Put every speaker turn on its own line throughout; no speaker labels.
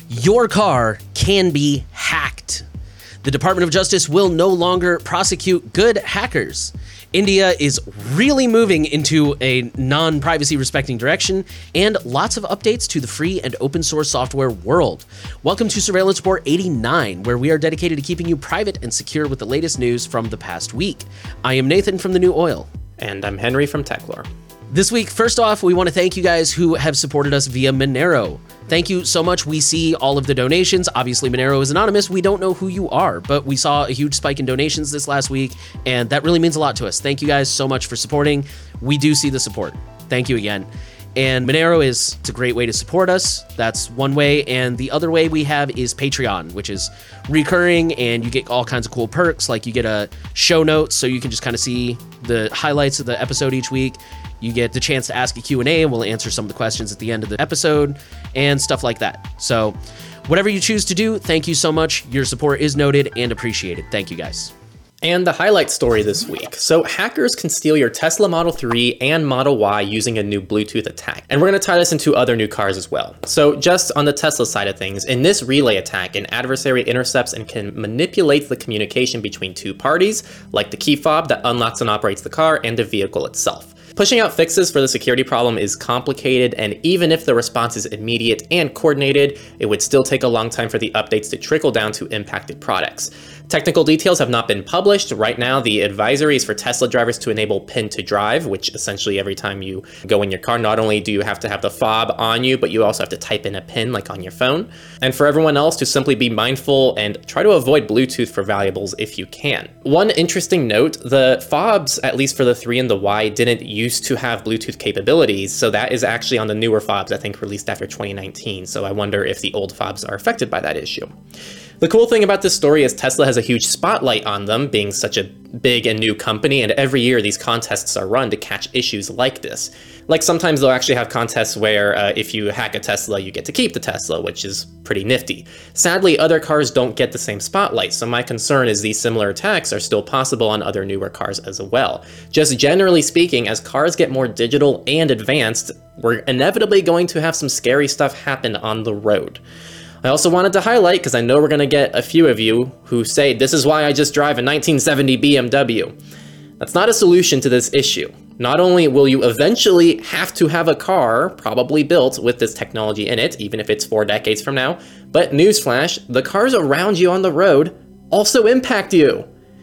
Your car can be hacked. The Department of Justice will no longer prosecute good hackers. India is really moving into a non-privacy respecting direction, and lots of updates to the free and open source software world. Welcome to Surveillance Report 89, where we are dedicated to keeping you private and secure with the latest news from the past week. I am Nathan from The New Oil.
And I'm Henry from Techlore.
This week, first off, we want to thank you guys who have supported us via Monero. Thank you so much. We see all of the donations. Obviously, Monero is anonymous. We don't know who you are, but we saw a huge spike in donations this last week, and that really means a lot to us. Thank you guys so much for supporting. We do see the support. Thank you again. And Monero it's a great way to support us. That's one way. And the other way we have is Patreon, which is recurring, and you get all kinds of cool perks. Like you get a show notes, so you can just kind of see the highlights of the episode each week. You get the chance to ask a Q&A, and we'll answer some of the questions at the end of the episode and stuff like that. So whatever you choose to do, thank you so much. Your support is noted and appreciated. Thank you, guys.
And the highlight story this week. So hackers can steal your Tesla Model 3 and Model Y using a new Bluetooth attack. And we're going to tie this into other new cars as well. So just on the Tesla side of things, in this relay attack, an adversary intercepts and can manipulate the communication between two parties, like the key fob that unlocks and operates the car and the vehicle itself. Pushing out fixes for the security problem is complicated, and even if the response is immediate and coordinated, it would still take a long time for the updates to trickle down to impacted products. Technical details have not been published. Right now, the advisory is for Tesla drivers to enable Pin to Drive, which essentially every time you go in your car, not only do you have to have the fob on you, but you also have to type in a pin like on your phone. And for everyone else to simply be mindful and try to avoid Bluetooth for valuables if you can. One interesting note, the fobs, at least for the 3 and the Y, didn't used to have Bluetooth capabilities, so that is actually on the newer fobs, I think released after 2019, so I wonder if the old fobs are affected by that issue. The cool thing about this story is Tesla has a huge spotlight on them, being such a big and new company, and every year these contests are run to catch issues like this. Like sometimes they'll actually have contests where if you hack a Tesla, you get to keep the Tesla, which is pretty nifty. Sadly, other cars don't get the same spotlight, so my concern is these similar attacks are still possible on other newer cars as well. Just generally speaking, as cars get more digital and advanced, we're inevitably going to have some scary stuff happen on the road. I also wanted to highlight, because I know we're going to get a few of you who say, this is why I just drive a 1970 BMW. That's not a solution to this issue. Not only will you eventually have to have a car probably built with this technology in it, even if it's 4 decades from now, but newsflash, the cars around you on the road also impact you.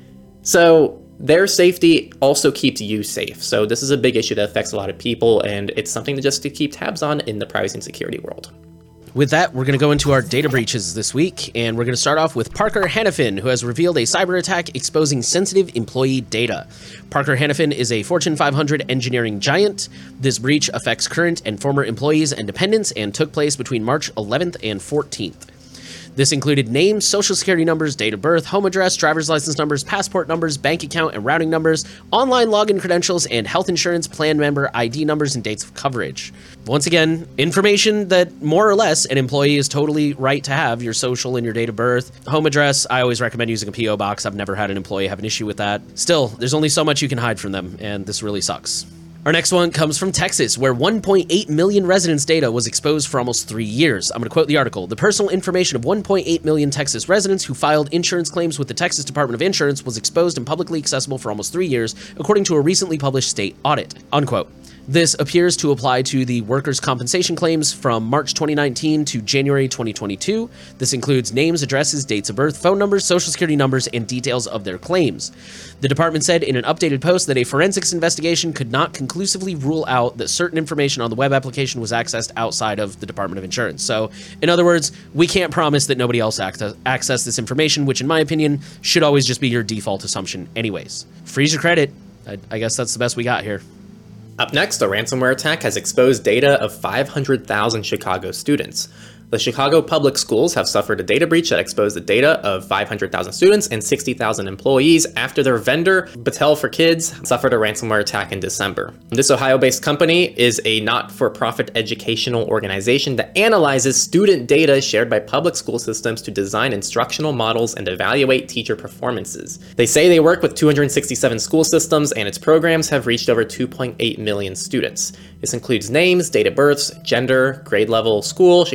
So their safety also keeps you safe. So this is a big issue that affects a lot of people, and it's something to keep tabs on in the privacy and security world.
With that, we're going to go into our data breaches this week, and we're going to start off with Parker Hannifin, who has revealed a cyber attack exposing sensitive employee data. Parker Hannifin is a Fortune 500 engineering giant. This breach affects current and former employees and dependents and took place between March 11th and 14th. This included names, social security numbers, date of birth, home address, driver's license numbers, passport numbers, bank account and routing numbers, online login credentials, and health insurance plan member ID numbers and dates of coverage. Once again, information that more or less an employee is totally right to have: your social and your date of birth. Home address, I always recommend using a PO box. I've never had an employee have an issue with that. Still, there's only so much you can hide from them, and this really sucks. Our next one comes from Texas, where 1.8 million residents' data was exposed for almost 3 years. I'm going to quote the article. The personal information of 1.8 million Texas residents who filed insurance claims with the Texas Department of Insurance was exposed and publicly accessible for almost 3 years, according to a recently published state audit. Unquote. This appears to apply to the workers' compensation claims from March 2019 to January 2022. This includes names, addresses, dates of birth, phone numbers, social security numbers, and details of their claims. The department said in an updated post that a forensics investigation could not conclusively rule out that certain information on the web application was accessed outside of the Department of Insurance. So, in other words, we can't promise that nobody else accessed this information, which in my opinion should always just be your default assumption anyways. Freeze your credit. I guess that's the best we got here.
Up next, a ransomware attack has exposed data of 500,000 Chicago students. The Chicago Public Schools have suffered a data breach that exposed the data of 500,000 students and 60,000 employees after their vendor, Battelle for Kids, suffered a ransomware attack in December. This Ohio-based company is a not-for-profit educational organization that analyzes student data shared by public school systems to design instructional models and evaluate teacher performances. They say they work with 267 school systems, and its programs have reached over 2.8 million students. This includes names, date of births, gender, grade level, school, Chicago Public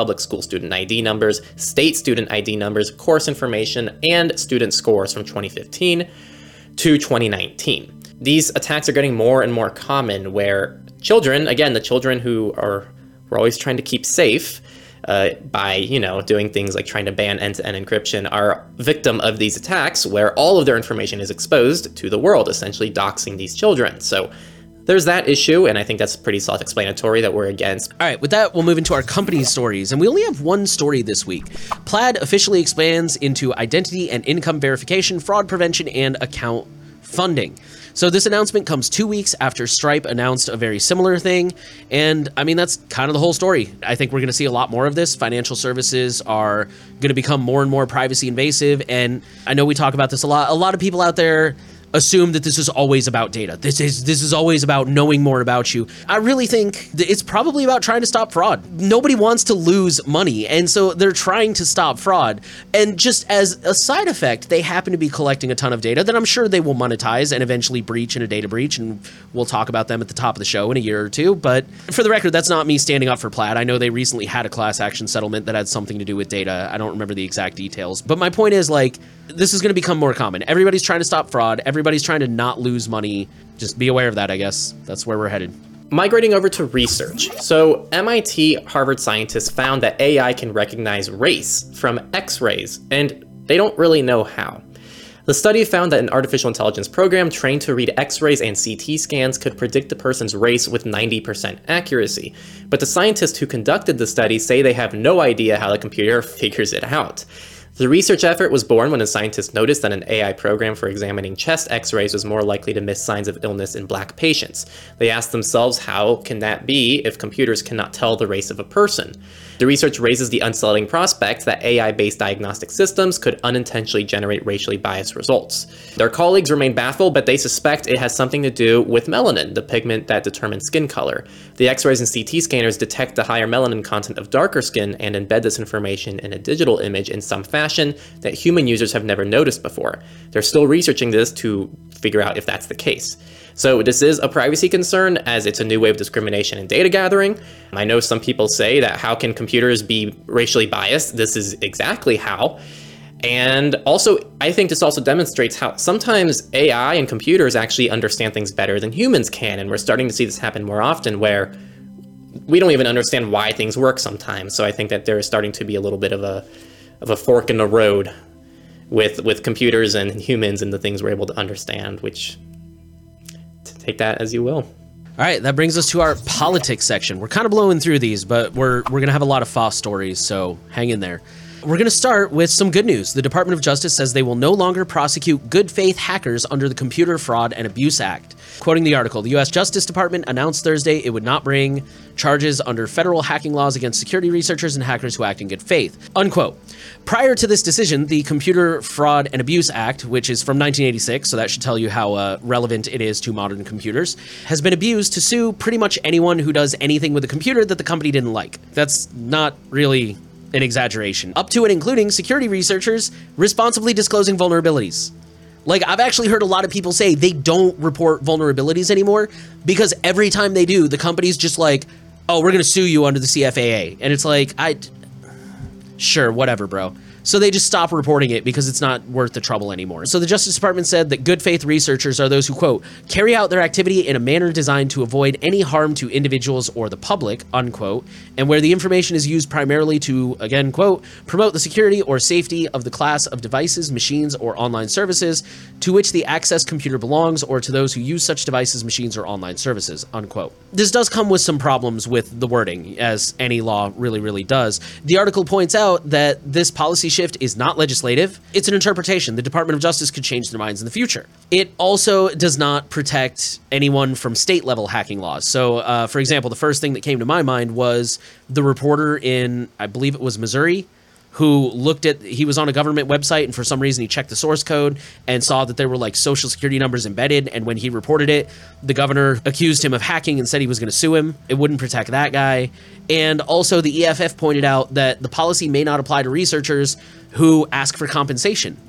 public school student ID numbers, state student ID numbers, course information, and student scores from 2015 to 2019. These attacks are getting more and more common where children, again, the children who we're always trying to keep safe by, doing things like trying to ban end-to-end encryption, are victim of these attacks where all of their information is exposed to the world, essentially doxing these children. So there's that issue, and I think that's pretty self-explanatory that we're against.
All right, with that, we'll move into our company stories, and we only have one story this week. Plaid officially expands into identity and income verification, fraud prevention, and account funding. So this announcement comes 2 weeks after Stripe announced a very similar thing. And I mean, that's kind of the whole story. I think we're going to see a lot more of this. Financial services are going to become more and more privacy invasive. And I know we talk about this a lot. A lot of people out there assume that this is always about data. This is always about knowing more about you. I really think that it's probably about trying to stop fraud. Nobody wants to lose money, and so they're trying to stop fraud. And just as a side effect, they happen to be collecting a ton of data that I'm sure they will monetize and eventually breach in a data breach, and we'll talk about them at the top of the show in a year or two. But for the record, that's not me standing up for Plaid. I know they recently had a class action settlement that had something to do with data. I don't remember the exact details, but my point is, like, this is going to become more common. Everybody's trying to stop fraud. Everybody's trying to not lose money. Just be aware of that, I guess. That's where we're headed.
Migrating over to research. So MIT Harvard scientists found that AI can recognize race from X-rays, and they don't really know how. The study found that an artificial intelligence program trained to read X-rays and CT scans could predict a person's race with 90% accuracy. But the scientists who conducted the study say they have no idea how the computer figures it out. The research effort was born when a scientist noticed that an AI program for examining chest X-rays was more likely to miss signs of illness in Black patients. They asked themselves, how can that be if computers cannot tell the race of a person? The research raises the unsettling prospect that AI-based diagnostic systems could unintentionally generate racially biased results. Their colleagues remain baffled, but they suspect it has something to do with melanin, the pigment that determines skin color. The X-rays and CT scanners detect the higher melanin content of darker skin and embed this information in a digital image in some fashion that human users have never noticed before. They're still researching this to figure out if that's the case. So this is a privacy concern, as it's a new way of discrimination and data gathering. I know some people say that how can computers be racially biased? This is exactly how. And also, I think this also demonstrates how sometimes AI and computers actually understand things better than humans can, and we're starting to see this happen more often where we don't even understand why things work sometimes. So I think that there is starting to be a little bit of a fork in the road with computers and humans and the things we're able to understand, which, take that as you will.
All right, that brings us to our politics section. We're kind of blowing through these, but we're going to have a lot of FOSS stories, so hang in there. We're going to start with some good news. The Department of Justice says they will no longer prosecute good faith hackers under the Computer Fraud and Abuse Act. Quoting the article, the U.S. Justice Department announced Thursday it would not bring charges under federal hacking laws against security researchers and hackers who act in good faith, unquote. Prior to this decision, the Computer Fraud and Abuse Act, which is from 1986, so that should tell you how relevant it is to modern computers, has been abused to sue pretty much anyone who does anything with a computer that the company didn't like. That's not really an exaggeration. Up to and including security researchers responsibly disclosing vulnerabilities. Like, I've actually heard a lot of people say they don't report vulnerabilities anymore because every time they do, the company's just like, oh, we're going to sue you under the CFAA. And it's like, sure, whatever, bro. So they just stop reporting it because it's not worth the trouble anymore. So the Justice Department said that good faith researchers are those who, quote, carry out their activity in a manner designed to avoid any harm to individuals or the public, unquote, and where the information is used primarily to, again, quote, promote the security or safety of the class of devices, machines, or online services to which the access computer belongs, or to those who use such devices, machines, or online services, unquote. This does come with some problems with the wording, as any law really does. The article points out that this policy shift is not legislative. It's an interpretation. The Department of Justice could change their minds in the future. It also does not protect anyone from state-level hacking laws. So, for example, the first thing that came to my mind was the reporter in, I believe it was Missouri, who he was on a government website, and for some reason he checked the source code and saw that there were like social security numbers embedded, and when he reported it, the governor accused him of hacking and said he was going to sue him. It wouldn't protect that guy. And also the EFF pointed out that the policy may not apply to researchers who ask for compensation.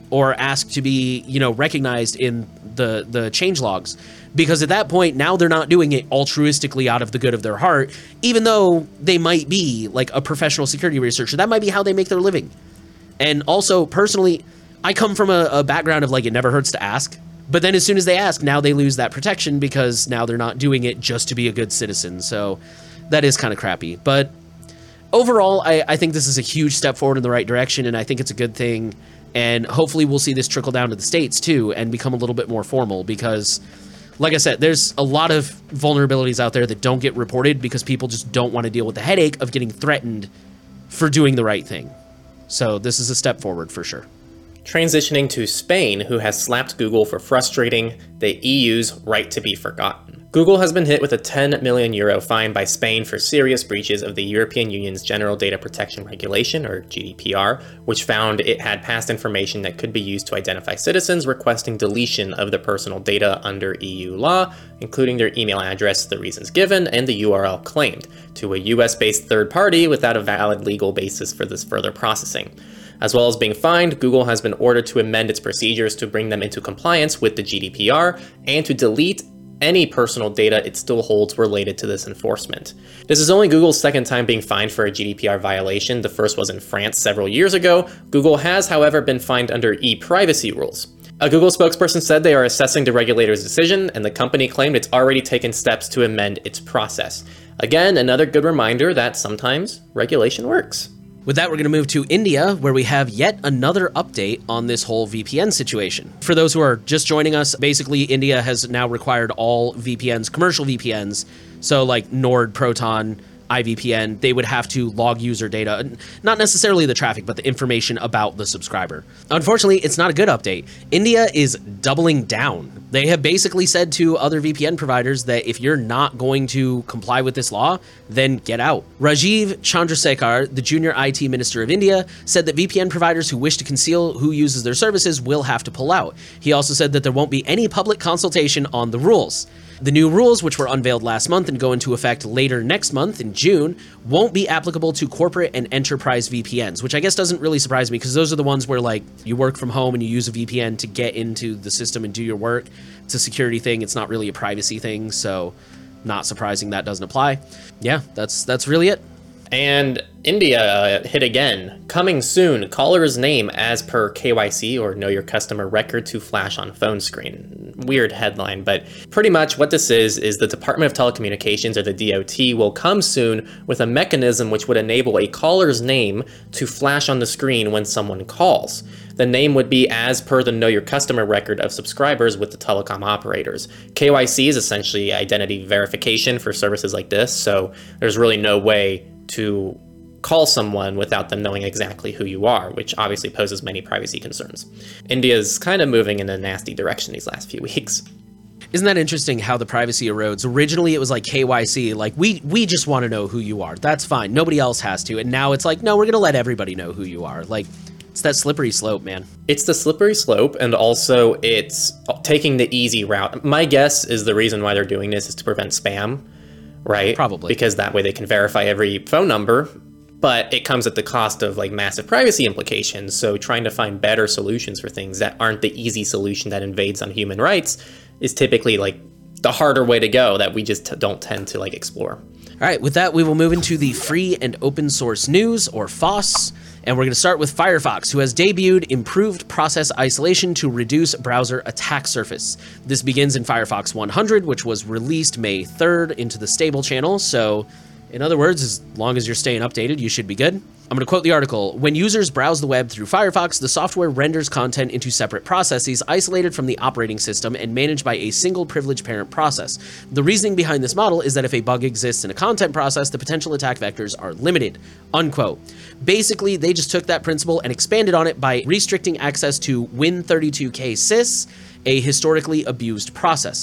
or ask to be, recognized in the change logs. Because at that point, now they're not doing it altruistically out of the good of their heart, even though they might be like a professional security researcher. That might be how they make their living. And also, personally, I come from a background of like, it never hurts to ask. But then as soon as they ask, now they lose that protection because now they're not doing it just to be a good citizen. So that is kind of crappy. But overall, I think this is a huge step forward in the right direction, and I think it's a good thing. And hopefully we'll see this trickle down to the States too and become a little bit more formal because, like I said, there's a lot of vulnerabilities out there that don't get reported because people just don't want to deal with the headache of getting threatened for doing the right thing. So this is a step forward for sure.
Transitioning to Spain, who has slapped Google for frustrating the EU's right to be forgotten. Google has been hit with a €10 million fine by Spain for serious breaches of the European Union's General Data Protection Regulation, or GDPR, which found it had passed information that could be used to identify citizens requesting deletion of their personal data under EU law, including their email address, the reasons given, and the URL claimed, to a US-based third party without a valid legal basis for this further processing. As well as being fined, Google has been ordered to amend its procedures to bring them into compliance with the GDPR and to delete any personal data it still holds related to this enforcement. This is only Google's second time being fined for a GDPR violation. The first was in France several years ago. Google has, however, been fined under e-privacy rules. A Google spokesperson said they are assessing the regulator's decision, and the company claimed it's already taken steps to amend its process. Again, another good reminder that sometimes regulation works.
With that, we're going to move to India, where we have yet another update on this whole VPN situation. For those who are just joining us, basically India has now required all VPNs, commercial VPNs, so like Nord, Proton, IVPN, they would have to log user data, not necessarily the traffic, but the information about the subscriber. Unfortunately, it's not a good update. India is doubling down. They have basically said to other VPN providers that if you're not going to comply with this law, then get out. Rajiv Chandrasekhar, the junior IT minister of India, said that VPN providers who wish to conceal who uses their services will have to pull out. He also said that there won't be any public consultation on the rules. The new rules, which were unveiled last month and go into effect later next month in June, won't be applicable to corporate and enterprise VPNs, which I guess doesn't really surprise me because those are the ones where like you work from home and you use a VPN to get into the system and do your work. It's a security thing. It's not really a privacy thing. So not surprising that doesn't apply. Yeah, that's really it.
And India hit again. Coming soon, caller's name as per KYC, or Know Your Customer record, to flash on phone screen. Weird headline, but pretty much what this is the Department of Telecommunications, or the DOT, will come soon with a mechanism which would enable a caller's name to flash on the screen when someone calls. The name would be as per the Know Your Customer record of subscribers with the telecom operators. KYC is essentially identity verification for services like this, so there's really no way to call someone without them knowing exactly who you are, which obviously poses many privacy concerns. India's kind of moving in a nasty direction these last few weeks.
Isn't that interesting how the privacy erodes? Originally, it was like KYC, like we just want to know who you are. That's fine. Nobody else has to. And now it's like, no, we're going to let everybody know who you are. Like, it's that slippery slope, man.
It's the slippery slope, and also it's taking the easy route. My guess is the reason why they're doing this is to prevent spam, right?
Probably.
Because that way they can verify every phone number, but it comes at the cost of like massive privacy implications. So trying to find better solutions for things that aren't the easy solution that invades on human rights is typically like the harder way to go that we just don't tend to like explore.
All right, with that, we will move into the free and open source news, or FOSS. And we're going to start with Firefox, who has debuted improved process isolation to reduce browser attack surface. This begins in Firefox 100, which was released May 3rd into the stable channel. So in other words, as long as you're staying updated, you should be good. I'm going to quote the article. When users browse the web through Firefox, the software renders content into separate processes isolated from the operating system and managed by a single privileged parent process. The reasoning behind this model is that if a bug exists in a content process, the potential attack vectors are limited, unquote. Basically, they just took that principle and expanded on it by restricting access to Win32k sys, a historically abused process.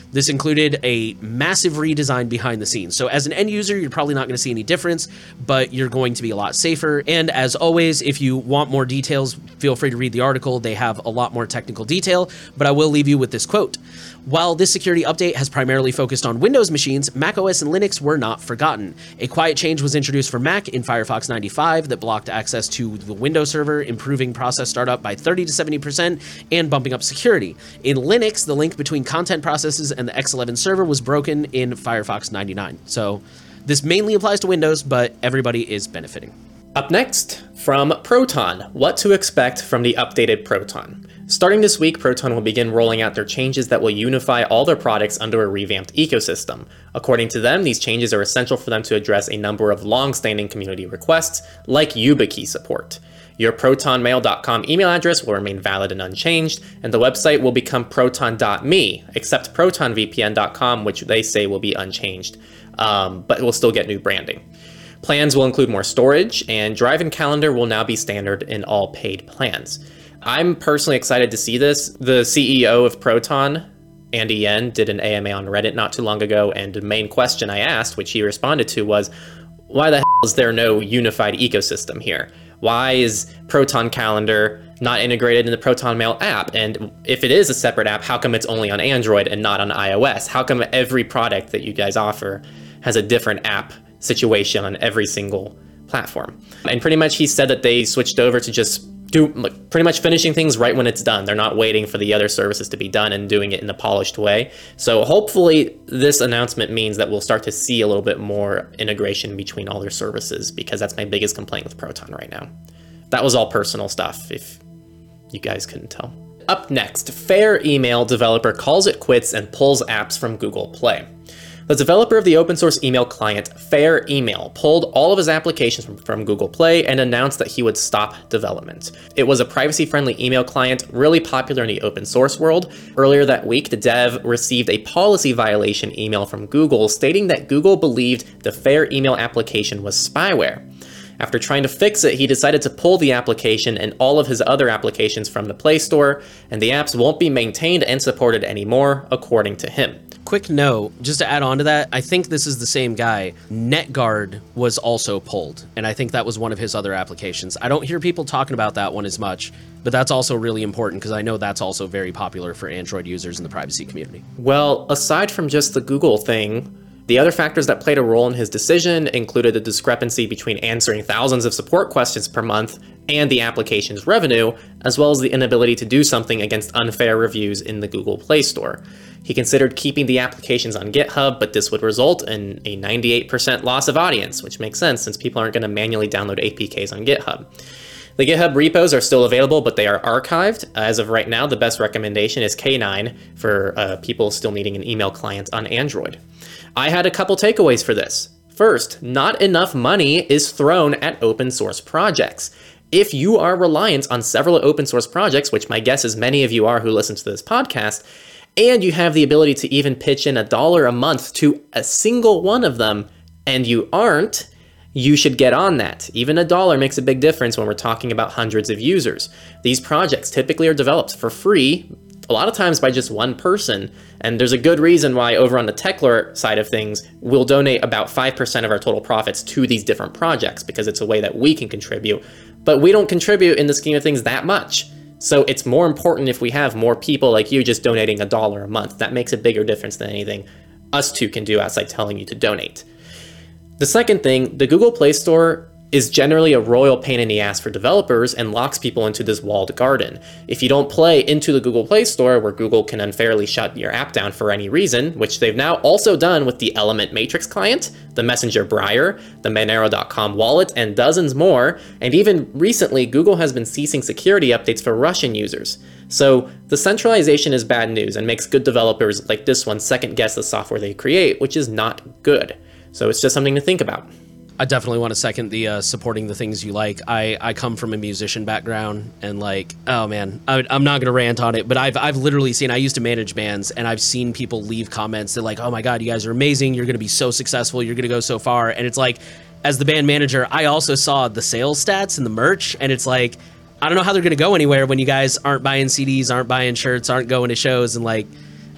This included a massive redesign behind the scenes. So as an end user, you're probably not going to see any difference, but you're going to be a lot safer. And as always, if you want more details, feel free to read the article. They have a lot more technical detail, but I will leave you with this quote. While this security update has primarily focused on Windows machines, macOS and Linux were not forgotten. A quiet change was introduced for Mac in Firefox 95 that blocked access to the Windows server, improving process startup by 30 to 70% and bumping up security. In Linux, the link between content processes and the X11 server was broken in Firefox 99. So this mainly applies to Windows, but everybody is benefiting.
Up next, from Proton, what to expect from the updated Proton. Starting this week, Proton will begin rolling out their changes that will unify all their products under a revamped ecosystem. According to them, these changes are essential for them to address a number of long-standing community requests, like YubiKey support. Your protonmail.com email address will remain valid and unchanged, and the website will become proton.me, except protonvpn.com, which they say will be unchanged, but it will still get new branding. Plans will include more storage, and Drive and Calendar will now be standard in all paid plans. I'm personally excited to see this. The CEO of Proton, Andy Yen, did an AMA on Reddit not too long ago, and the main question I asked, which he responded to, was, why the hell is there no unified ecosystem here? Why is Proton Calendar not integrated in the Proton Mail app? And if it is a separate app, how come it's only on Android and not on iOS? How come every product that you guys offer has a different app situation on every single platform? And pretty much he said that they switched over to just pretty much finishing things right when it's done. They're not waiting for the other services to be done and doing it in a polished way. So hopefully this announcement means that we'll start to see a little bit more integration between all their services, because that's my biggest complaint with Proton right now. That was all personal stuff, if you guys couldn't tell. Up next, Fair Email developer calls it quits and pulls apps from Google Play. The developer of the open source email client, Fair Email, pulled all of his applications from Google Play and announced that he would stop development. It was a privacy-friendly email client, really popular in the open source world. Earlier that week, the dev received a policy violation email from Google stating that Google believed the Fair Email application was spyware. After trying to fix it, he decided to pull the application and all of his other applications from the Play Store, and the apps won't be maintained and supported anymore, according to him.
Quick note, just to add on to that, I think this is the same guy. NetGuard was also pulled, and I think that was one of his other applications. I don't hear people talking about that one as much, but that's also really important because I know that's also very popular for Android users in the privacy community.
Well, aside from just the Google thing, the other factors that played a role in his decision included the discrepancy between answering thousands of support questions per month and the application's revenue, as well as the inability to do something against unfair reviews in the Google Play Store. He considered keeping the applications on GitHub, but this would result in a 98% loss of audience, which makes sense since people aren't going to manually download APKs on GitHub. The GitHub repos are still available, but they are archived. As of right now, the best recommendation is K9 for people still needing an email client on Android. I had a couple takeaways for this. First, not enough money is thrown at open source projects. If you are reliant on several open source projects, which my guess is many of you are who listen to this podcast, and you have the ability to even pitch in $1 a month to a single one of them, and you aren't, you should get on that. Even $1 makes a big difference when we're talking about hundreds of users. These projects typically are developed for free, a lot of times by just one person, and there's a good reason why over on the Techlore side of things, we'll donate about 5% of our total profits to these different projects, because it's a way that we can contribute, but we don't contribute in the scheme of things that much. So it's more important if we have more people like you just donating $1 a month. That makes a bigger difference than anything us two can do outside telling you to donate. The second thing, the Google Play Store is generally a royal pain in the ass for developers and locks people into this walled garden. If you don't play into the Google Play Store, where Google can unfairly shut your app down for any reason, which they've now also done with the Element Matrix client, the Messenger Briar, the Monero.com wallet, and dozens more, and even recently, Google has been ceasing security updates for Russian users. So the centralization is bad news and makes good developers like this one second guess the software they create, which is not good. So it's just something to think about.
I definitely want to second the supporting the things you like. I come from a musician background, and like, oh man, I'm not going to rant on it, but I've literally seen, I used to manage bands, and I've seen people leave comments that like, oh my God, you guys are amazing. You're going to be so successful. You're going to go so far. And it's like, as the band manager, I also saw the sales stats and the merch, and it's like, I don't know how they're going to go anywhere when you guys aren't buying CDs, aren't buying shirts, aren't going to shows, and like,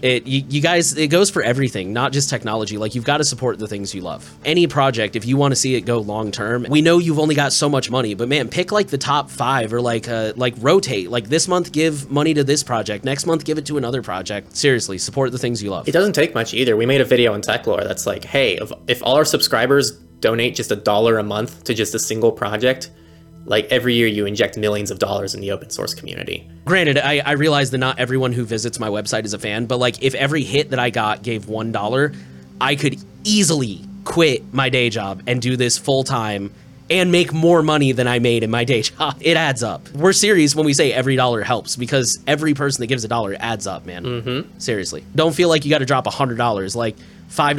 You guys, it goes for everything, not just technology. Like, you've got to support the things you love. Any project, if you want to see it go long term, we know you've only got so much money, but man, pick like the top 5 or like rotate. Like this month, give money to this project. Next month, give it to another project. Seriously, support the things you love.
It doesn't take much either. We made a video on TechLore that's like, hey, if all our subscribers donate just $1 a month to just a single project, like every year you inject millions of dollars in the open source community.
Granted, I realize that not everyone who visits my website is a fan, but like if every hit that I got gave $1, I could easily quit my day job and do this full time and make more money than I made in my day job. It adds up. We're serious when we say every dollar helps, because every person that gives $1 adds up, man. Seriously. Don't feel like you got to drop $100. Like $5,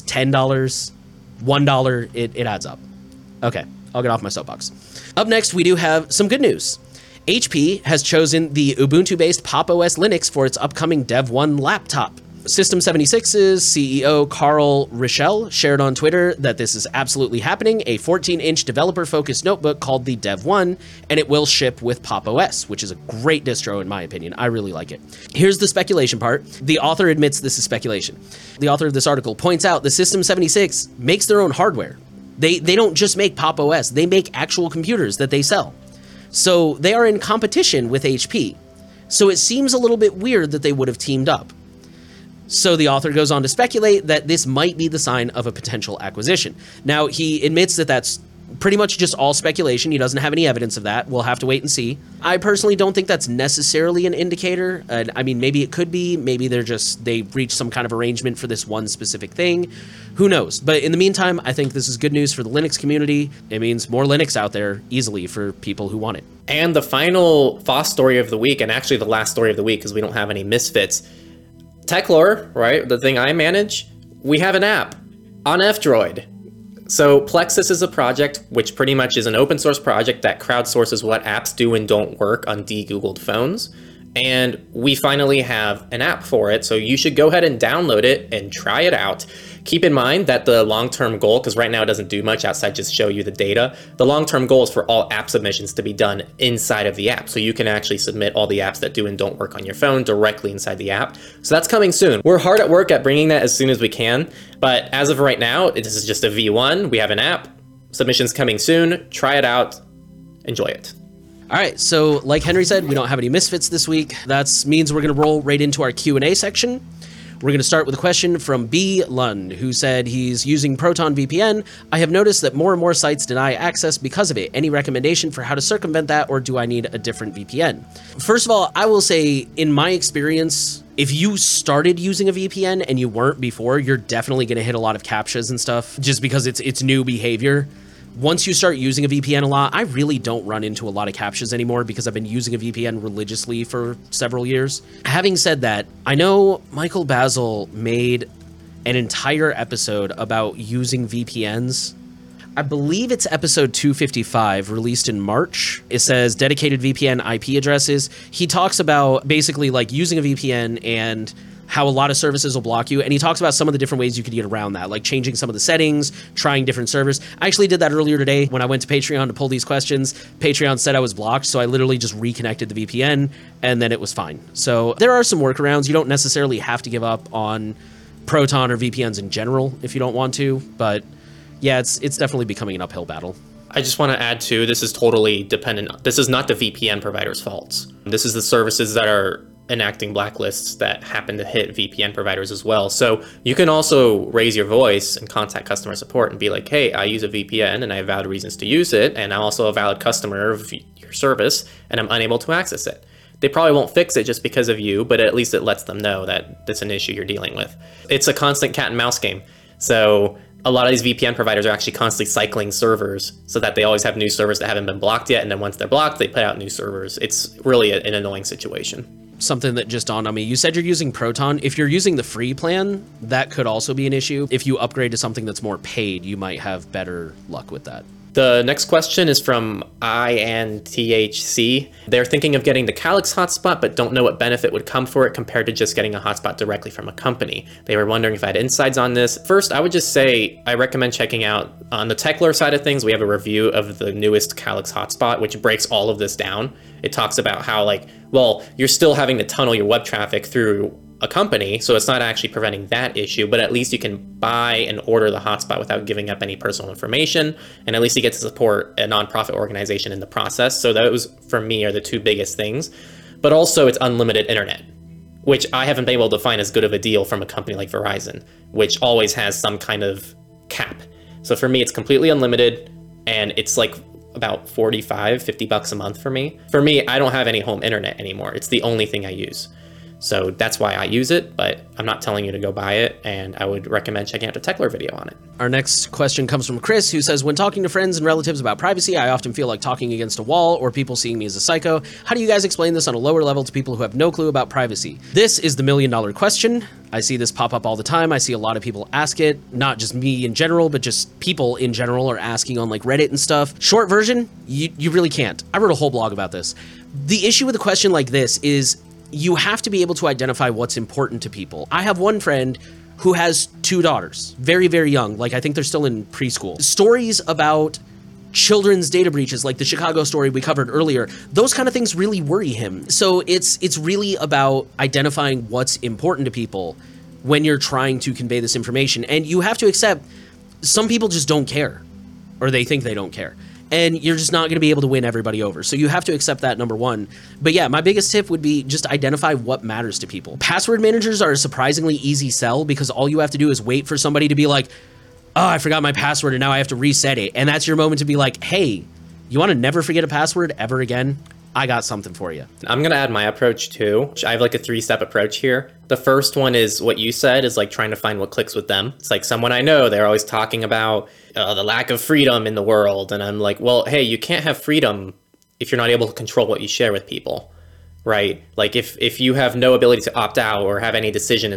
$10, $1, it adds up. Okay, I'll get off my soapbox. Up next, we do have some good news. HP has chosen the Ubuntu-based Pop! OS Linux for its upcoming Dev 1 laptop. System76's CEO Carl Richel shared on Twitter that this is absolutely happening, a 14-inch developer-focused notebook called the Dev 1, and it will ship with Pop! OS, which is a great distro in my opinion. I really like it. Here's the speculation part. The author admits this is speculation. The author of this article points out that System76 makes their own hardware. They don't just make Pop! OS, they make actual computers that they sell. So they are in competition with HP. So it seems a little bit weird that they would have teamed up. So the author goes on to speculate that this might be the sign of a potential acquisition. Now, he admits that that's pretty much just all speculation. He doesn't have any evidence of that. We'll have to wait and see. I personally don't think that's necessarily an indicator. I mean, maybe it could be. Maybe they reached some kind of arrangement for this one specific thing. Who knows? But in the meantime, I think this is good news for the Linux community. It means more Linux out there easily for people who want it.
And the final FOSS story of the week, and actually the last story of the week because we don't have any misfits. TechLore, right, the thing I manage, we have an app on F-Droid. So Plexus is a project which pretty much is an open source project that crowdsources what apps do and don't work on de-Googled phones. And we finally have an app for it, so you should go ahead and download it and try it out. Keep in mind that the long-term goal, because right now it doesn't do much outside just show you the data, the long-term goal is for all app submissions to be done inside of the app. So you can actually submit all the apps that do and don't work on your phone directly inside the app. So that's coming soon. We're hard at work at bringing that as soon as we can, but as of right now, this is just a V1. We have an app, submissions coming soon. Try it out, enjoy it.
All right, so like Henry said, we don't have any misfits this week. That means we're going to roll right into our Q&A section. We're going to start with a question from B. Lund, who said he's using Proton VPN. I have noticed that more and more sites deny access because of it. Any recommendation for how to circumvent that, or do I need a different VPN? First of all, I will say, in my experience, if you started using a VPN and you weren't before, you're definitely going to hit a lot of CAPTCHAs and stuff, just because it's new behavior. Once you start using a VPN a lot, I really don't run into a lot of CAPTCHAs anymore because I've been using a VPN religiously for several years. Having said that, I know Michael Basil made an entire episode about using VPNs. I believe it's episode 255, released in March. It says dedicated VPN IP addresses. He talks about basically like using a VPN and how a lot of services will block you. And he talks about some of the different ways you could get around that, like changing some of the settings, trying different servers. I actually did that earlier today when I went to Patreon to pull these questions. Patreon said I was blocked, so I literally just reconnected the VPN and then it was fine. So there are some workarounds. You don't necessarily have to give up on Proton or VPNs in general if you don't want to, but yeah, it's definitely becoming an uphill battle.
I just want to add too, this is totally dependent. This is not the VPN provider's faults. This is the services that are enacting blacklists that happen to hit VPN providers as well. So you can also raise your voice and contact customer support and be like, hey, I use a VPN and I have valid reasons to use it, and I'm also a valid customer of your service and I'm unable to access it. They probably won't fix it just because of you, but at least it lets them know that it's an issue you're dealing with. It's a constant cat and mouse game. So a lot of these VPN providers are actually constantly cycling servers so that they always have new servers that haven't been blocked yet, and then once they're blocked, they put out new servers. It's really an annoying situation.
Something that just dawned on me. You said you're using Proton. If you're using the free plan, that could also be an issue. If you upgrade to something that's more paid, you might have better luck with that.
The next question is from INTHC. They're thinking of getting the Calyx hotspot, but don't know what benefit would come for it compared to just getting a hotspot directly from a company. They were wondering if I had insights on this. First, I would just say I recommend checking out on the TechLore side of things. We have a review of the newest Calyx hotspot, which breaks all of this down. It talks about how, like, well, you're still having to tunnel your web traffic through a company, so it's not actually preventing that issue, but at least you can buy and order the hotspot without giving up any personal information, and at least you get to support a nonprofit organization in the process. So those, for me, are the two biggest things. But also, it's unlimited internet, which I haven't been able to find as good of a deal from a company like Verizon, which always has some kind of cap. So for me, it's completely unlimited, and it's like about 45, 50 bucks a month for me. For me, I don't have any home internet anymore. It's the only thing I use. So that's why I use it, but I'm not telling you to go buy it, and I would recommend checking out the Techler video on it.
Our next question comes from Chris, who says, when talking to friends and relatives about privacy, I often feel like talking against a wall or people seeing me as a psycho. How do you guys explain this on a lower level to people who have no clue about privacy? This is the million-dollar question. I see this pop up all the time. I see a lot of people ask it, not just me in general, but just people in general are asking on like Reddit and stuff. Short version, you really can't. I wrote a whole blog about this. The issue with a question like this is you have to be able to identify what's important to people. I have one friend who has 2 daughters, very, very young. Like, I think they're still in preschool. Stories about children's data breaches, like the Chicago story we covered earlier, those kind of things really worry him. So it's really about identifying what's important to people when you're trying to convey this information. And you have to accept some people just don't care, or they think they don't care. And you're just not going to be able to win everybody over. So you have to accept that, number one. But yeah, my biggest tip would be just identify what matters to people. Password managers are a surprisingly easy sell because all you have to do is wait for somebody to be like, oh, I forgot my password and now I have to reset it. And that's your moment to be like, hey, you want to never forget a password ever again? I got something for you.
I'm going to add my approach too. I have like a 3-step approach here. The first one is what you said, is like trying to find what clicks with them. It's like someone I know, they're always talking about the lack of freedom in the world. And I'm like, well, hey, you can't have freedom if you're not able to control what you share with people, right? Like if you have no ability to opt out or have any decision in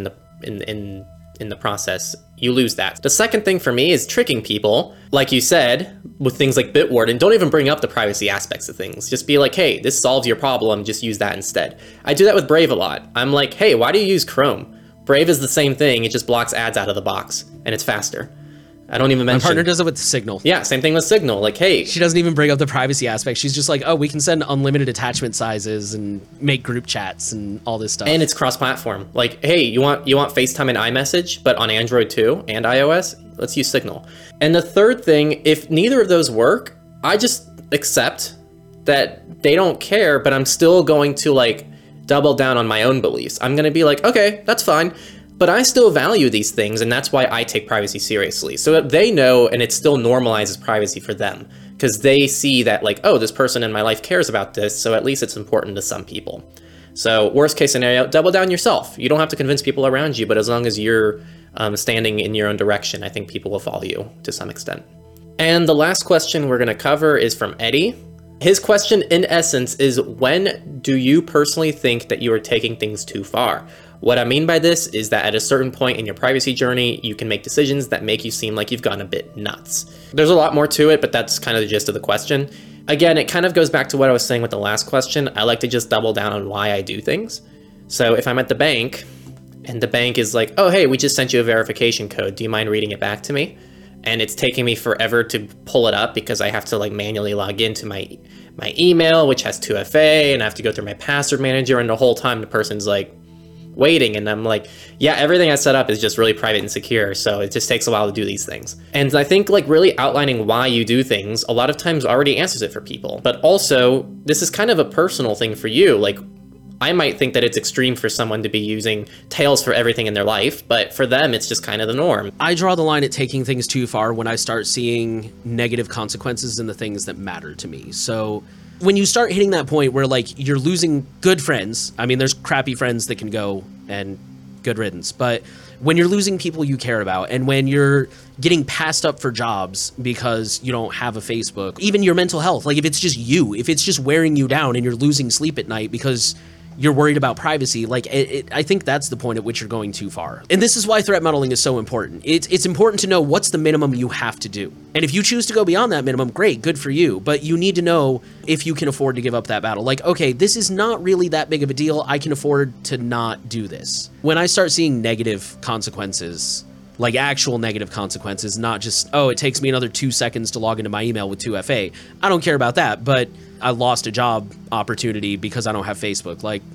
the process, you lose that. The second thing for me is tricking people, like you said, with things like Bitwarden. Don't even bring up the privacy aspects of things. Just be like, hey, this solves your problem, just use that instead. I do that with Brave a lot. I'm like, hey, why do you use Chrome? Brave is the same thing, it just blocks ads out of the box, and it's faster. I don't even mention...
My partner does it with Signal.
Yeah, same thing with Signal. Like, hey...
She doesn't even bring up the privacy aspect. She's just like, oh, we can send unlimited attachment sizes and make group chats and all this stuff.
And it's cross-platform. Like, hey, you want FaceTime and iMessage, but on Android too, and iOS? Let's use Signal. And the third thing, if neither of those work, I just accept that they don't care, but I'm still going to, like, double down on my own beliefs. I'm going to be like, okay, that's fine. But I still value these things, and that's why I take privacy seriously. So that they know, and it still normalizes privacy for them, because they see that, like, oh, this person in my life cares about this, so at least it's important to some people. So worst case scenario, double down yourself. You don't have to convince people around you, but as long as you're standing in your own direction, I think people will follow you to some extent. And the last question we're going to cover is from Eddie. His question, in essence, is when do you personally think that you are taking things too far? What I mean by this is that at a certain point in your privacy journey, you can make decisions that make you seem like you've gone a bit nuts. There's a lot more to it, but that's kind of the gist of the question. Again, it kind of goes back to what I was saying with the last question. I like to just double down on why I do things. So if I'm at the bank and the bank is like, oh, hey, we just sent you a verification code. Do you mind reading it back to me? And it's taking me forever to pull it up because I have to like manually log into my email, which has 2FA, and I have to go through my password manager, and the whole time the person's like waiting, and I'm like, yeah, everything I set up is just really private and secure, so it just takes a while to do these things. And I think like really outlining why you do things a lot of times already answers it for people. But also, this is kind of a personal thing for you. Like, I might think that it's extreme for someone to be using Tails for everything in their life, but for them, it's just kind of the norm.
I draw the line at taking things too far when I start seeing negative consequences in the things that matter to me. So when you start hitting that point where like you're losing good friends, I mean, there's crappy friends that can go and good riddance, but when you're losing people you care about, and when you're getting passed up for jobs because you don't have a Facebook, even your mental health, like if it's just you, if it's just wearing you down and you're losing sleep at night because you're worried about privacy, like I think that's the point at which you're going too far. And this is why threat modeling is so important. It's important to know what's the minimum you have to do. And if you choose to go beyond that minimum, great, good for you. But you need to know if you can afford to give up that battle. Like, okay, this is not really that big of a deal. I can afford to not do this. When I start seeing negative consequences, like actual negative consequences, not just, oh, it takes me another 2 seconds to log into my email with 2FA. I don't care about that, but I lost a job opportunity because I don't have Facebook. Like,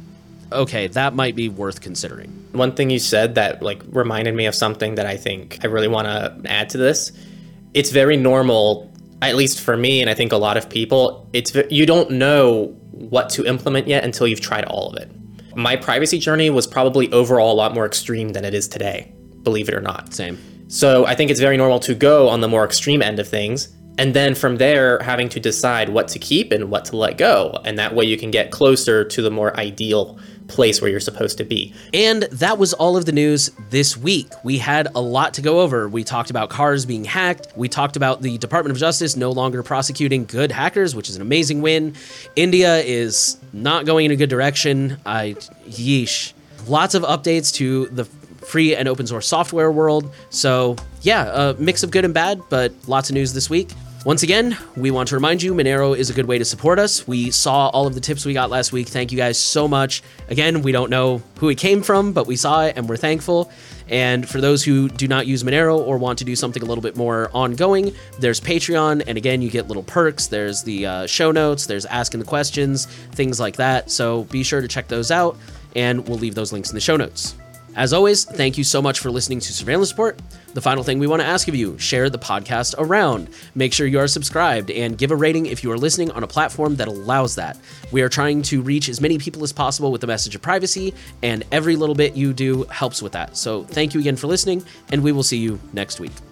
okay, that might be worth considering.
One thing you said that like reminded me of something that I think I really want to add to this. It's very normal, at least for me, and I think a lot of people, you don't know what to implement yet until you've tried all of it. My privacy journey was probably overall a lot more extreme than it is today, believe it or not.
Same.
So I think it's very normal to go on the more extreme end of things, and then from there having to decide what to keep and what to let go. And that way you can get closer to the more ideal place where you're supposed to be.
And that was all of the news this week. We had a lot to go over. We talked about cars being hacked. We talked about the Department of Justice no longer prosecuting good hackers, which is an amazing win. India is not going in a good direction. Yeesh. Lots of updates to the free and open source software world. So yeah, a mix of good and bad, but lots of news this week. Once again, we want to remind you, Monero is a good way to support us. We saw all of the tips we got last week. Thank you guys so much. Again, we don't know who it came from, but we saw it and we're thankful. And for those who do not use Monero or want to do something a little bit more ongoing, there's Patreon. And again, you get little perks. There's the show notes, there's asking the questions, things like that. So be sure to check those out, and we'll leave those links in the show notes. As always, thank you so much for listening to Surveillance Report. The final thing we want to ask of you, share the podcast around. Make sure you are subscribed and give a rating if you are listening on a platform that allows that. We are trying to reach as many people as possible with the message of privacy, and every little bit you do helps with that. So thank you again for listening, and we will see you next week.